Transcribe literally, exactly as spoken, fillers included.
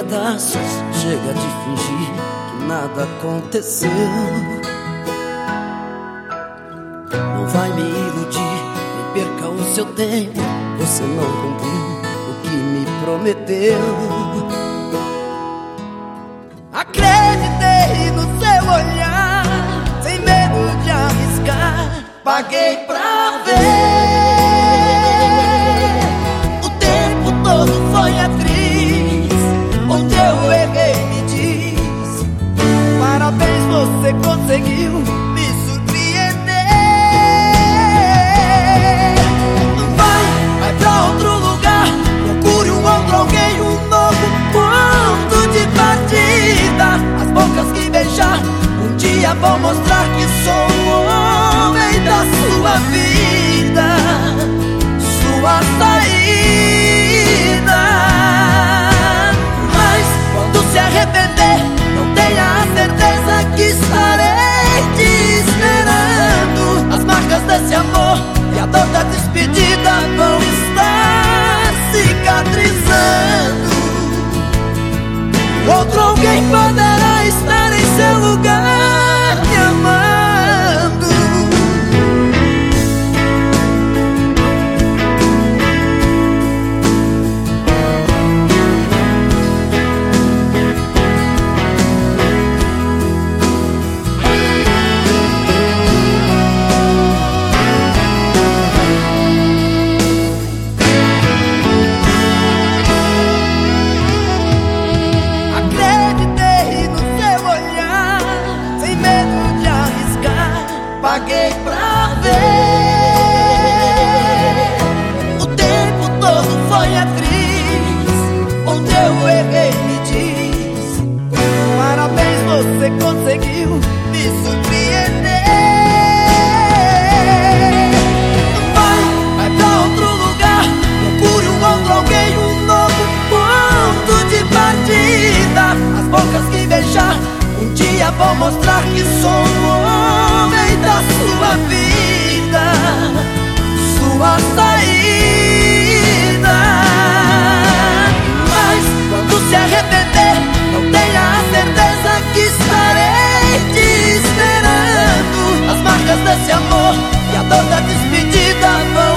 pedaços. Chega de fingir que nada aconteceu. Não vai me iludir, nem perca o seu tempo. Você não cumpriu o que me prometeu. Acreditei no seu olhar, sem medo de arriscar. Paguei pra ver. O tempo todo foi atriz. Onde eu errei me diz. Parabéns, você conseguiu me surpreender. Vai, vai pra outro lugar. Procure um outro alguém, um novo ponto de partida. As bocas que beijar um dia vão mostrar que sou o homem da sua vida, sua saída. Mas quando se arrepender, não tenha a certeza que estarei te esperando. As marcas desse amor e a dor da despedida vão estar cicatrizando. Outro alguém poderá estar em seu lugar me amando. Paguei pra ver. O tempo todo foi atriz. Onde eu errei me diz. Parabéns, você conseguiu me surpreender. Vai, vai pra outro lugar. Procure um outro alguém, um novo ponto de partida. As bocas que beijar um dia vão mostrar que sou o homem da sua vida, sua saída. Mas quando se arrepender, não tenha a certeza que estarei te esperando. As marcas desse amor e a dor da despedida vão